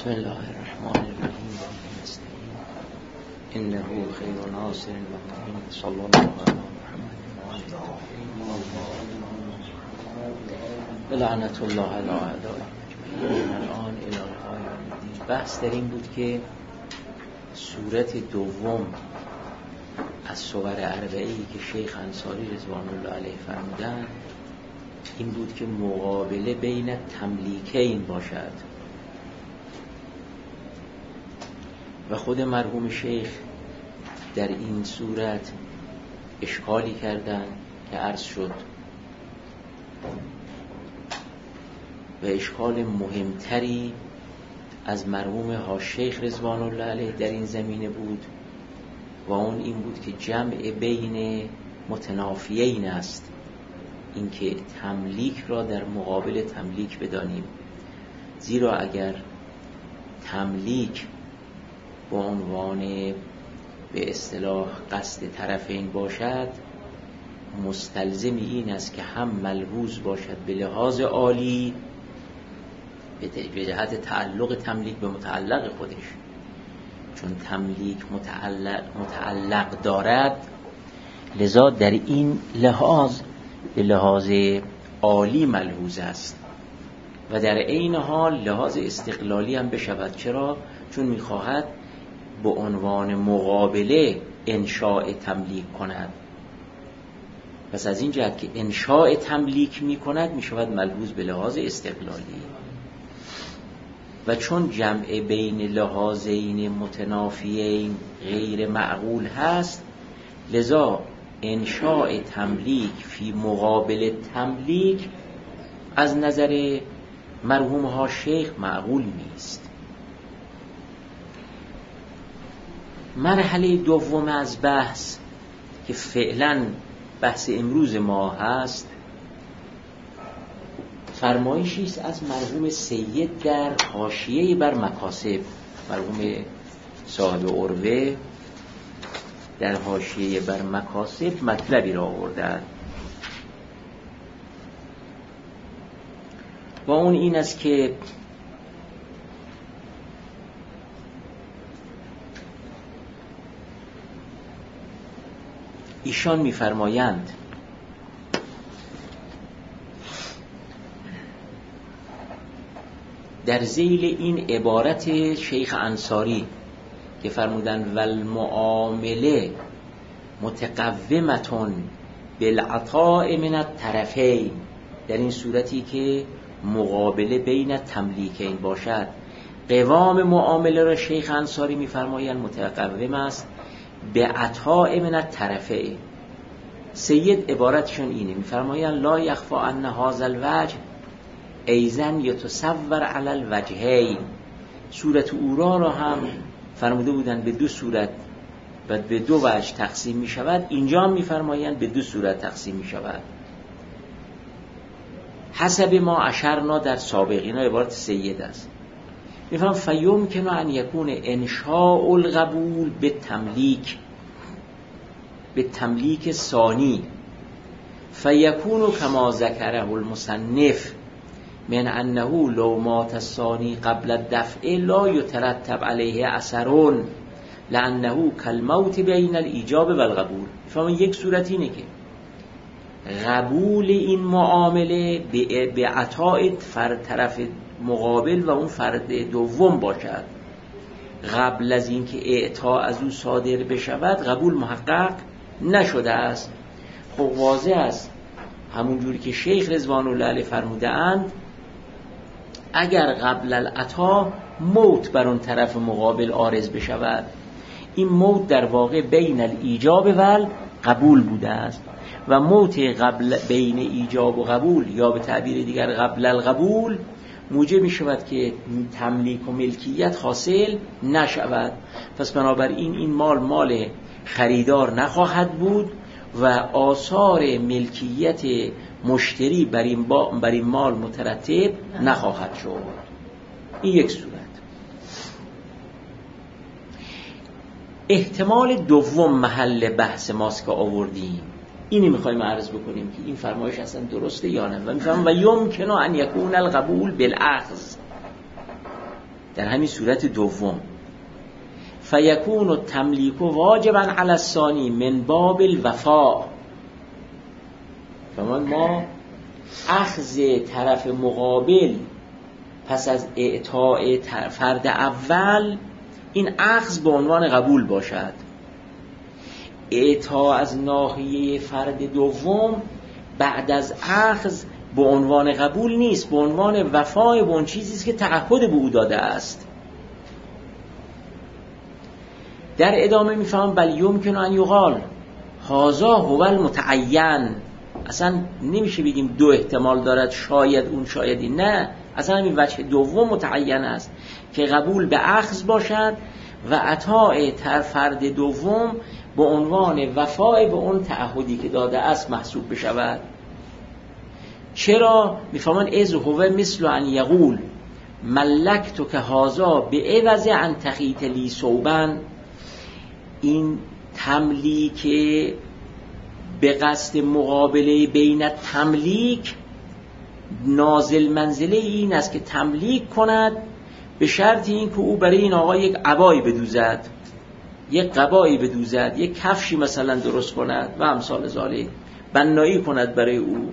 بسم الله الرحمن الرحیم انه خیر ناصر و صلی الله علی محمد و لعنت الله علی اعدائهم الان الی الدین. بحث در این بود که صورت دوم از صور اربعه‌ای که شیخ انصاری رضوان الله علیه فرمودند این بود که مقابله بین تملیکین باشد و خود مرحوم شیخ در این صورت اشکالی کردند که عرض شد و اشکال مهمتری از مرحوم ها شیخ رضوان الله علیه در این زمینه بود و اون این بود که جمع بین متنافیین است، اینکه تملیک را در مقابل تملیک بدانیم، زیرا اگر تملیک با عنوان به اصطلاح قصد طرفین باشد مستلزم این است که هم ملحوظ باشد به لحاظ عالی به جهت تعلق تملیک به متعلق خودش، چون تملیک متعلق دارد، لذا در این لحاظ به لحاظ عالی ملحوظ است و در عین حال لحاظ استقلالی هم بشود. چرا؟ چون میخواهد به عنوان مقابله انشاء تملیک کند، پس از این جهت که انشاء تملیک میکند میشود ملحوظ به لحاظ استقلالی. و چون جمع بین لحاظین متنافیین غیر معقول هست، لذا انشاء تملیک فی مقابل تملیک از نظر مرحوم ها شیخ معقول نیست. مرحله دوم از بحث که فعلا بحث امروز ما هست فرمایشی است از مرحوم سید در حاشیه بر مکاسب. مرحوم صاحب عروه در حاشیه بر مکاسب مطلبی را آوردند و اون این است که ایشان می‌فرمایند در ذیل این عبارت شیخ انصاری که فرمودند والمعامله متقومتون بالعطاء من الطرفین، در این صورتی که مقابله بین تملیکین باشد، قوام معامله را شیخ انصاری می‌فرمایند متقوم است به عطاء من الطرفین. سید عبارتشون اینه، می‌فرمایند لا یخفی ان هذا الوجه ایضا یتصور علی الوجهین. صورت اورا را هم فرموده بودند به دو صورت و به دو وجه تقسیم می شود، اینجا هم می فرمایند به دو صورت تقسیم می شود حسب ما اشرنا در سابق. اینا عبارت سید است. می فرمایند فیمکن ان یکون انشاء القبول به تملیک ثانی فیکون کما ذکره المصنف من انه لو مات الثانی قبل الدفع لا يترتب عليه اثر لانه کالموت بین الایجاب و القبول. فهم یک صورت اینه که قبول این معامله به عطاء طرف مقابل و اون فرد دوم باشد قبل از اینکه اعطا از او صادر بشود قبول محقق نشده است. خب واضح است همون جوری که شیخ رضوان الله علیه فرموده اند اگر قبل العطا موت بر اون طرف مقابل عارض بشود، این موت در واقع بین الایجاب و قبول بوده است و موت قبل بین ایجاب و قبول یا به تعبیر دیگر قبل القبول موجب می شود که تملیک و ملکیت حاصل نشود. پس بنابراین این مال خریدار نخواهد بود و آثار ملکیت مشتری بر این مال مترتب نخواهد شد. این یک صورت. احتمال دوم محل بحث ماست که آوردیم، اینی میخوایم عرض بکنیم که این فرمایش اصلا درسته یا نه. و میفهم و یمکن ان یکون القبول بالاخذ، در همین صورت دوم فیکون التملیک واجبا علی الثانی من باب الوفاء. ما اخذ طرف مقابل پس از اعطاء فرد اول، این اخذ به عنوان قبول باشد. اعطاء از ناحیه فرد دوم بعد از اخذ به عنوان قبول نیست، به عنوان وفای به اون چیزی است که تعهد به او داده است. در ادامه میفهمم بل یمکن ان یقال هذا هو المتعین. اصلا نمیشه بگیم دو احتمال دارد، شاید اون شاید این، نه، اصلا همین وجه دوم متعین است که قبول به اخذ باشد و عطای فرد دوم به عنوان وفای به اون تعهدی که داده است محسوب بشود. چرا؟ میفهمن از هو مثل ان یقول ملکتو که هازا به عوض ان تخیط لی ثوبا. این تملیک به قصد مقابله بین تملیک نازل منزله این است که تملیک کند به شرط این که او برای این آقا یک عبایی بدوزد، یک قبایی بدوزد، یک کفشی مثلا درست کند و امثال ذالک، بنایی کند برای او.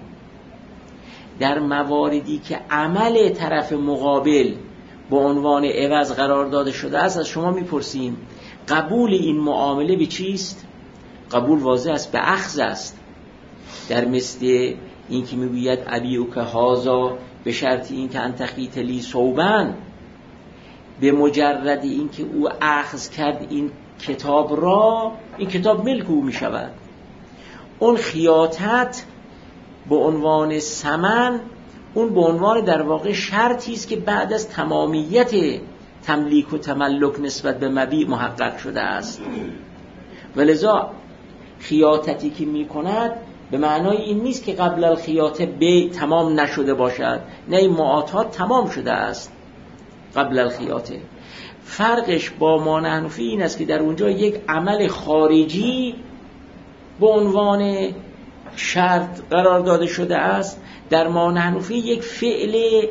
در مواردی که عمل طرف مقابل به عنوان عوض قرار داده شده است، از شما میپرسیم قبول این معامله به چیست؟ قبول واضح است، به اخذ است. در مثل این که میگوید ابیو که هازا به شرط این که انتخیت لی ثوبن، به مجرد این که او اخذ کرد این کتاب را، این کتاب ملک او می شود. اون خیاطت به عنوان ثمن، اون به عنوان در واقع شرطی است که بعد از تمامیت تملیک و تملک نسبت به مبیع محقق شده است. ولذا خیاطتی که می کند به معنای این نیست که قبل الخیاطه بیع تمام نشده باشد، نه، این معاطات تمام شده است قبل الخیاطه. فرقش با ما نحنفی این است که در اونجا یک عمل خارجی به عنوان شرط قرار داده شده است، در ما نحنفی یک فعل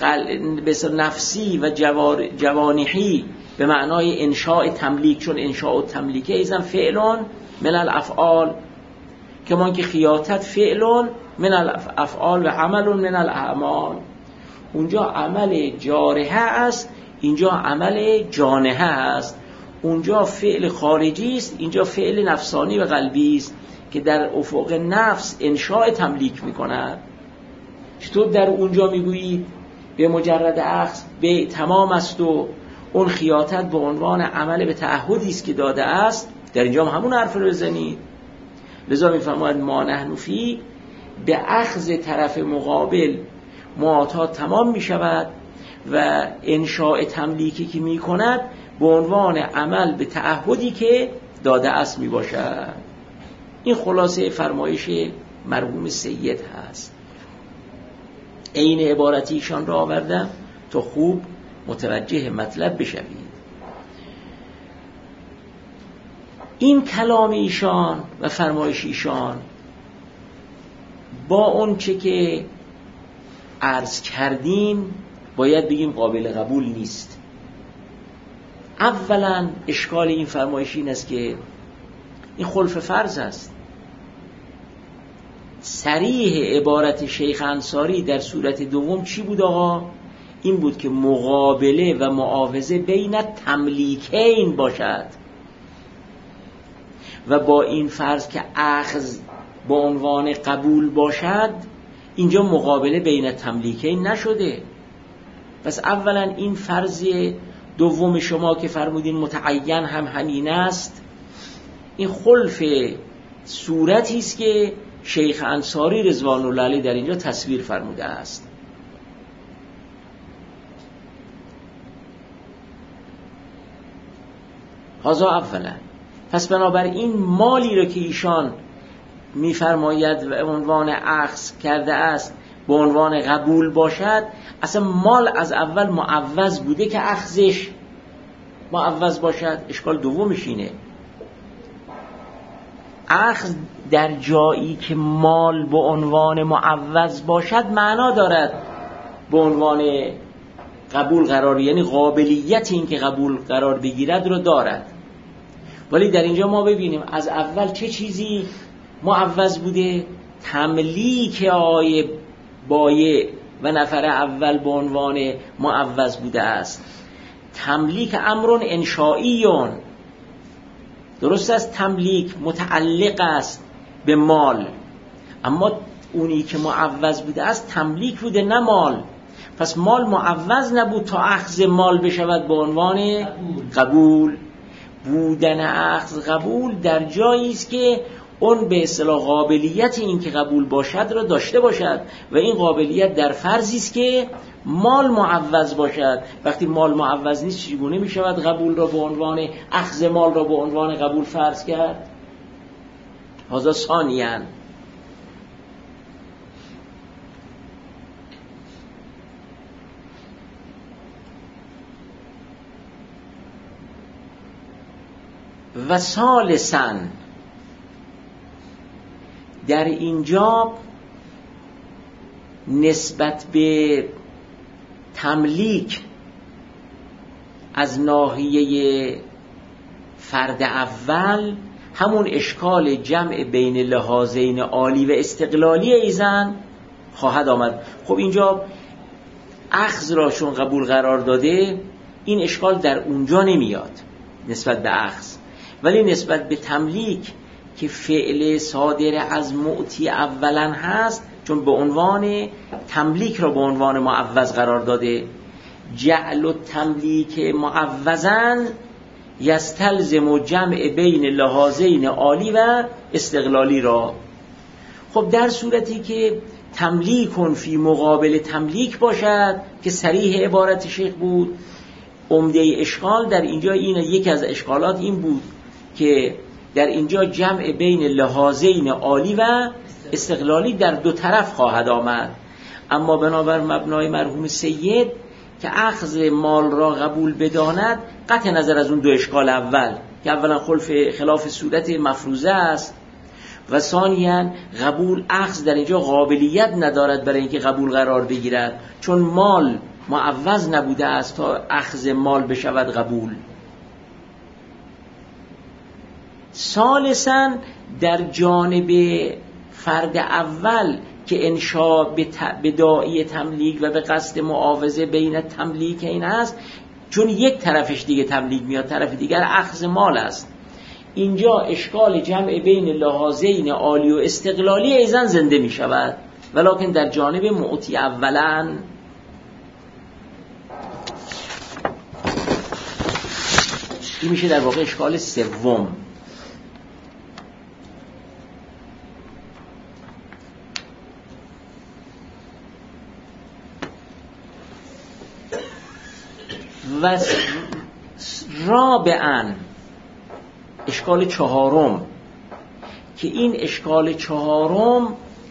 نفسی و جوانحی به معنای انشاء تملیک، چون انشاء تملیکه ایزن فعلون من الافعال، کمان که خیاطت فعلون من الافعال و عملون من الاعمال. اونجا عمل جارحه است، اینجا عمل جانحه است. اونجا فعل خارجی است، اینجا فعل نفسانی و قلبی است که در افق نفس انشاء تملیک میکند. چطور در اونجا میگویید به مجرد اخذ به تمام است و اون خیاطت به عنوان عمل به تعهدی است که داده است، در اینجا هم همون حرف رو بزنید. لذا میفرماید ما نحنفی به اخذ طرف مقابل معاطات تمام می شود و انشاء تملیکی که می کند به عنوان عمل به تعهدی که داده است می باشد. این خلاصه فرمایش مرحوم سید هست. عین عبارتیشان را آوردم تا خوب متوجه مطلب بشوید. این کلام ایشان و فرمایش ایشان با اون چه که عرض کردیم باید بگیم قابل قبول نیست. اولا اشکال این فرمایش این است که این خلف فرض است. صریح عبارت شیخ انصاری در صورت دوم چی بود آقا؟ این بود که مقابله و معاوضه بین تملیکین باشد و با این فرض که اخذ به عنوان قبول باشد، اینجا مقابله بین تملیکین نشده. پس اولا این فرض دوم شما که فرمودین متعین هم همین است، این خلف صورتی است که شیخ انصاری رضوان الله علیه در اینجا تصویر فرموده است. هذا اولا. پس بنابراین مالی را که ایشان میفرماید و عنوان اخذ کرده است به عنوان قبول باشد، اصلا مال از اول معوض بوده که اخذش معوض باشد. اشکال دومش اینه، اخذ در جایی که مال به عنوان معوض باشد معنا دارد به عنوان قبول قرار، یعنی قابلیت این که قبول قرار بگیرد رو دارد. ولی در اینجا ما ببینیم از اول چه چیزی معوض بوده؟ تملیک آیه بایع و نفر اول به عنوان معوض بوده است. تملیک امر انشائیون، درست است، تملیک متعلق است به مال، اما اونی که معوض بوده است تملیک بوده نه مال. پس مال معوض نبود تا اخذ مال بشود به عنوان قبول. بودن اخذ قبول در جایی است که اون به اصطلاح قابلیت این که قبول باشد را داشته باشد و این قابلیت در فرضی است که مال معوض باشد. وقتی مال معوض نیست چگونه می شود قبول را به عنوان اخذ مال را به عنوان قبول فرض کرد؟ هذا ثانیاً. و ثالثاً در اینجا نسبت به تملیک از ناحیه فرد اول همون اشکال جمع بین لحاظین عالی و استقلالی ایزن خواهد آمد. خب اینجا اخذ را چون قبول قرار داده این اشکال در اونجا نمیاد نسبت به اخذ، ولی نسبت به تملیک که فعل صادر از معطی اولا هست چون به عنوان تملیک را به عنوان معوض قرار داده، جعل و تملیک معوضاً یستلزم جمع بین لحاظین عالی و استقلالی را. خب در صورتی که تملیکون فی مقابل تملیک باشد که صریح عبارت شیخ بود، عمده اشکال در اینجا این یکی از اشکالات این بود که در اینجا جمع بین لحاظین عالی و استقلالی در دو طرف خواهد آمد. اما بنابر مبنای مرحوم سید که اخذ مال را قبول بداند قطع نظر از اون دو اشکال اول که اولا خلاف صورت مفروضه است و ثانیاً قبول اخذ در اینجا قابلیت ندارد برای اینکه قبول قرار بگیرد چون مال معوض نبوده است تا اخذ مال بشود قبول. ثالثاً در جانب فرد اول که انشاء به داعی تملیک و به قصد معاوضه بین تملیک این است، چون یک طرفش دیگه تملیک میاد طرف دیگر اخذ مال است، اینجا اشکال جمع بین لحاظین عالی و استقلالی ایزن زنده می شود، ولکن در جانب معطی اولا. این میشه در واقع اشکال سوم. و رابعاً اشکال چهارم که این اشکال چهارم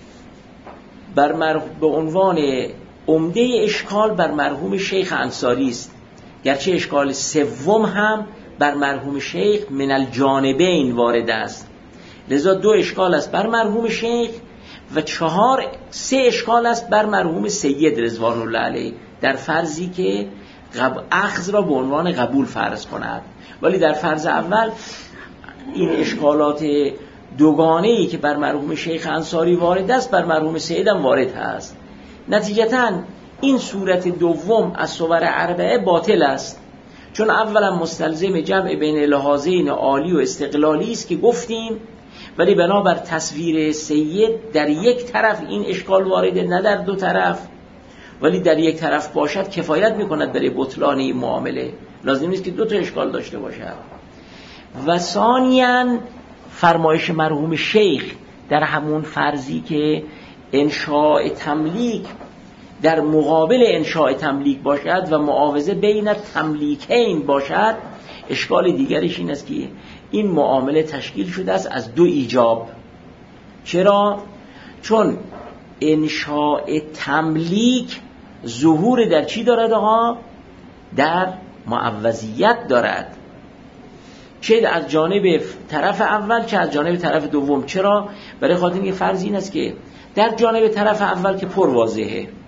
به عنوان عمده اشکال بر مرحوم شیخ انصاری است، گرچه اشکال سوم هم بر مرحوم شیخ من الجانبین وارد است. لذا دو اشکال است بر مرحوم شیخ و سه اشکال است بر مرحوم سید رضوان الله علیه در فرضی که اخذ را به عنوان قبول فرض کند. ولی در فرض اول این اشکالات دوگانه‌ای که بر مرحوم شیخ انصاری وارد است بر مرحوم سید هم وارد هست. نتیجتاً این صورت دوم از صور اربعه باطل است، چون اولا مستلزم جمع بین لحاظین عالی و استقلالی است که گفتیم، ولی بنابر تصویر سید در یک طرف این اشکال وارده نه در دو طرف، ولی در یک طرف باشد کفایت میکند برای بطلان این معامله، لازم نیست که دو تا اشکال داشته باشد. و ثانیاً فرمایش مرحوم شیخ در همون فرضی که انشاء تملیک در مقابل انشاء تملیک باشد و معاوضه بین تملیکین باشد، اشکال دیگرش این است که این معامله تشکیل شده است از دو ایجاب. چرا؟ چون انشاء تملیک ظهور در چی دارد آقا؟ در معوضیت دارد، چه از جانب طرف اول چه از جانب طرف دوم. چرا؟ برای خاطر اینکه فرض این است که در جانب طرف اول که پر واضحه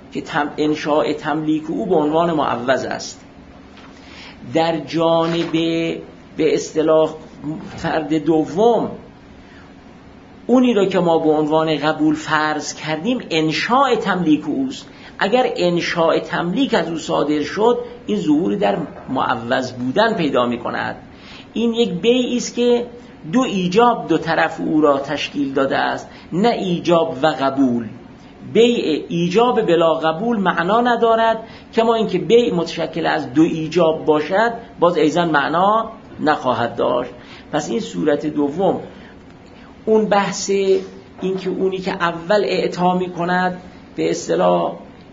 که انشاء تملیک او به عنوان معوض است. در جانب به اصطلاح فرد دوم، اونی را که ما به عنوان قبول فرض کردیم انشاء تملیک اوست. اگر انشاء تملیک از او صادر شد، این ظهور در معوض بودن پیدا می کند. این یک بیعی است که دو ایجاب دو طرف او را تشکیل داده است، نه ایجاب و قبول. بیع ایجاب بلا قبول معنا ندارد، کما اینکه بیع متشکل از دو ایجاب باشد باز ایضا معنا نخواهد داشت. پس این صورت دوم، اون بحث این که اونی که اول اعطا می کند به اصطلاح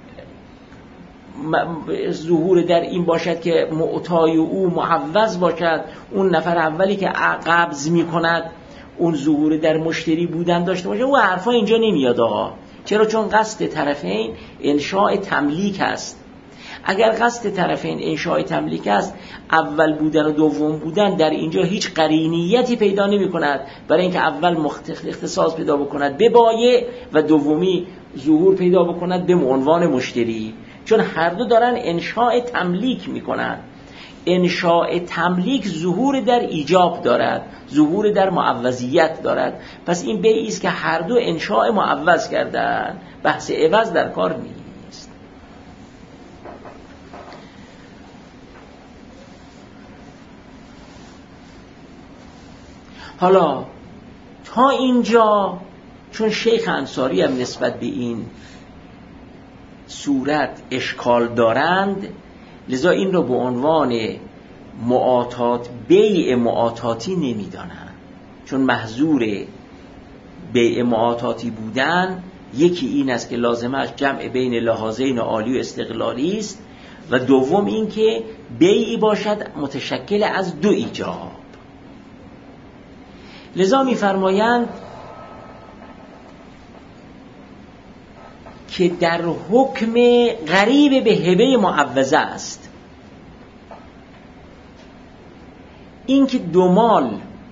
ظهور در این باشد که معطای او معوض باشد، اون نفر اولی که قبض می کند اون ظهور در مشتری بودن داشته باشه، او حرفا اینجا نمیاد آقا. چرا؟ چون قصد طرفین انشاء تملیک است. اگر قصد طرفین انشاء تملیک است، اول بودن و دوم بودن در اینجا هیچ قرینیتی پیدا نمی کند برای اینکه اول اختصاص پیدا بکند به بایع و دومی ظهور پیدا بکند به عنوان مشتری، چون هر دو دارن انشاء تملیک می کنند. انشاء تملیک ظهور در ایجاب دارد، ظهور در معوضیت دارد. پس این بیعی است که هر دو انشاء معوض کردن، بحث عوض در کار نیست. حالا تا اینجا چون شیخ انصاری هم نسبت به این صورت اشکال دارند، لذا این را به عنوان معاطات، بیع معاطاتی نمیدانند، چون محظور بیع معاطاتی بودن یکی این است که لازمش جمع بین لحاظین عالی و استقلالی است، و دوم این که بیعی باشد متشکل از دو ایجاب. لذا می‌فرمایند که در حکم قریب به هبه معوضه است این که دو مال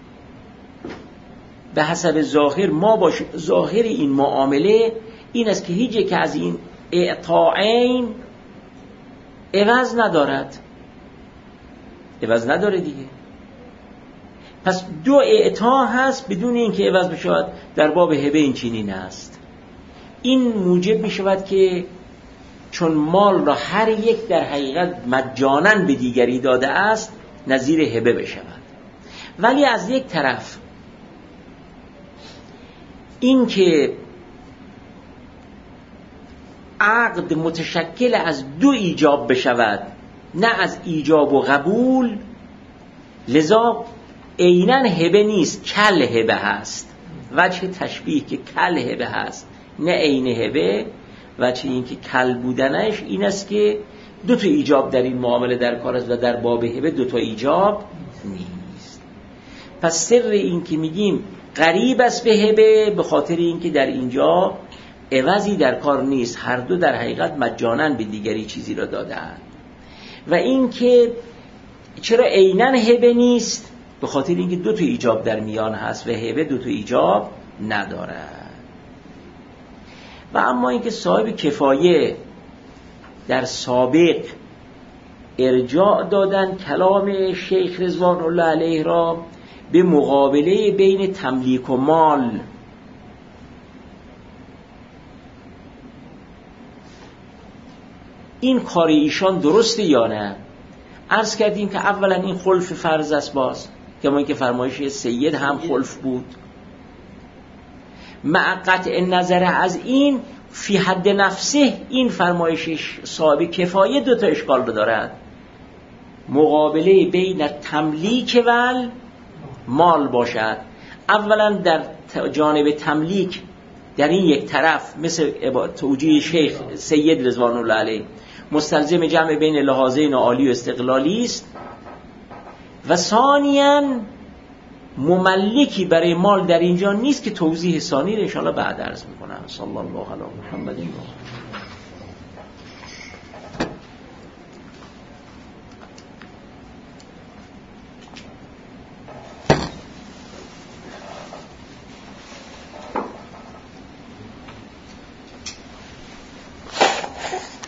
به حسب ظاهر ما باشه، ظاهر این معامله این است که هیچ یک از این اعطاءین عوض ندارد، عوض نداره دیگه. پس دو اعطا هست بدون اینکه عوض بشود. در باب هبه این چنین است. این موجب می شود که چون مال را هر یک در حقیقت مجانا به دیگری داده است، نظیر هبه بشود. ولی از یک طرف این که عقد متشکل از دو ایجاب بشود نه از ایجاب و قبول، لذا عیناً هبه نیست، کل هبه هست. وجه تشبیه که کل هبه هست نه عین هبه. وجه این که کل بودنش این است که دو تا ایجاب در این معامله در کار است و در باب هبه دو تا ایجاب نیست. پس سر این که میگیم قریب است به هبه به خاطر این که در اینجا عوضی در کار نیست، هر دو در حقیقت مجانا به دیگری چیزی را دادند. و این که چرا عیناً هبه نیست؟ به خاطر اینکه دو تا ایجاب در میان هست و هبه دو تا ایجاب ندارد. و اما اینکه صاحب کفایه در سابق ارجاع دادن کلام شیخ رضوان الله علیه را به مقابله بین تملیک و مال، این کار ایشان درسته یا نه؟ عرض کردیم که اولا این خلف فرض است، باز که ما اینکه فرمایش سید هم خلف بود. مع قطع نظر از این فی حد نفسه این فرمایش صاحب کفایه دو تا اشکال رو دارد. مقابله بین تملیک و مال باشد. اولا در جانب تملیک در این یک طرف مثل توجیه شیخ سید رضوان الله علیه مستلزم جمع بین لحاظین عالی و استقلالی است، و ثانیاً مملکی برای مال در اینجا نیست که توضیح ثانی رو انشاءالله بعد عرض میکنم. صلی الله علی محمد. کرده.